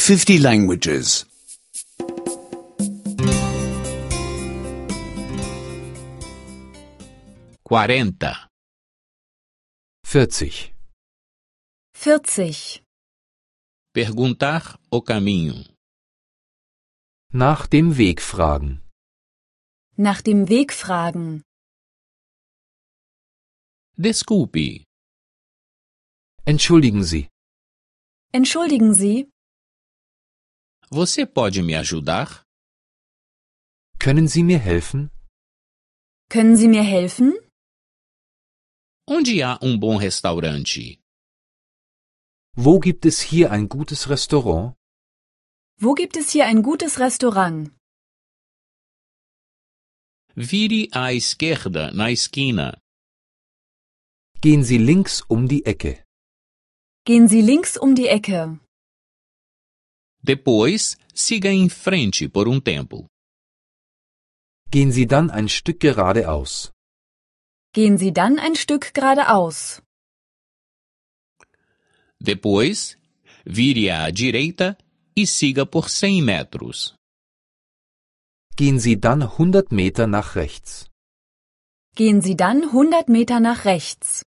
50 languages. 40. 40. 40. Perguntar o caminho. Nach dem Weg fragen. Nach dem Weg fragen. Desculpe, Entschuldigen Sie, Entschuldigen Sie, você pode me ajudar? können Sie mir helfen? können Sie mir helfen? Onde há bom restaurante? Wo gibt es hier ein gutes Restaurant? Wo gibt es hier ein gutes Restaurant? Vire à esquerda na esquina. Gehen Sie links um die Ecke. Gehen Sie links um die Ecke. Depois, siga em frente por tempo. Gehen Sie dann ein Stück geradeaus. Gehen Sie dann ein Stück geradeaus. Depois, vire à direita e siga por 100 metros. Gehen Sie dann 100 Meter nach rechts. Gehen Sie dann 100 Meter nach rechts.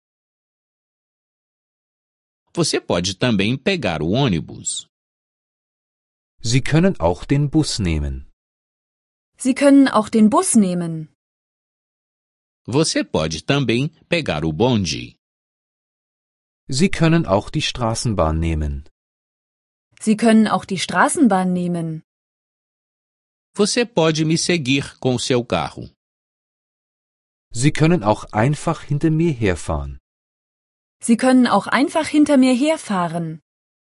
Você pode também pegar o ônibus. Sie können auch den Bus nehmen. Sie können auch den Bus nehmen. Você pode também pegar o bonde. Sie können auch die Straßenbahn nehmen. Sie können auch die Straßenbahn nehmen. Você pode me seguir com seu carro. Sie können auch einfach hinter mir herfahren. Sie können auch einfach hinter mir herfahren.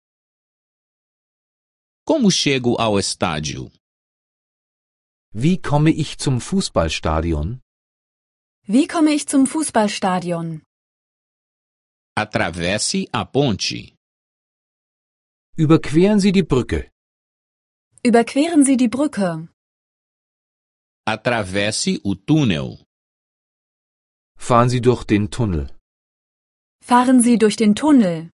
Como chego ao estádio? Wie komme ich zum Fußballstadion? Wie komme ich zum Fußballstadion? Atravesse a ponte. Überqueren Sie die Brücke. Überqueren Sie die Brücke. Atravesse o túnel. Fahren Sie durch den Tunnel. Fahren Sie durch den Tunnel.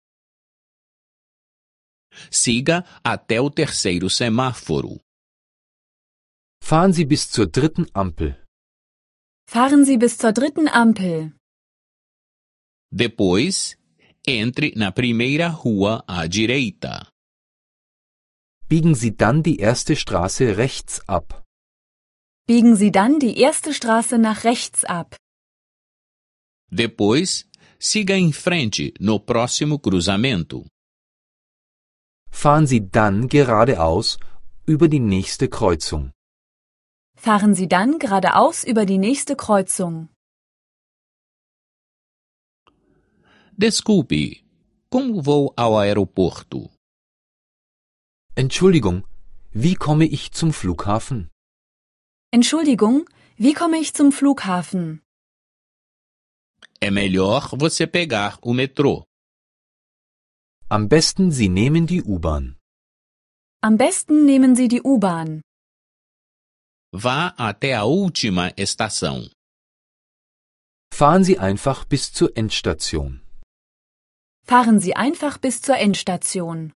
Siga até o terceiro semáforo. Fahren Sie bis zur dritten Ampel. Fahren Sie bis zur dritten Ampel. Depois, entre na primeira rua à direita. Biegen Sie dann die erste Straße rechts ab. Biegen Sie dann die erste Straße nach rechts ab. Depois, siga em frente no próximo cruzamento. Fahren Sie dann geradeaus über die nächste Kreuzung. Fahren Sie dann geradeaus über die nächste Kreuzung. Desculpe, como vou ao aeroporto? Entschuldigung, wie komme ich zum Flughafen? Entschuldigung, wie komme ich zum Flughafen? É melhor você pegar o metrô. Am besten Sie nehmen die U-Bahn. Am besten nehmen Sie die U-Bahn. Vá até a última estação. Fahren Sie einfach bis zur Endstation. Fahren Sie einfach bis zur Endstation.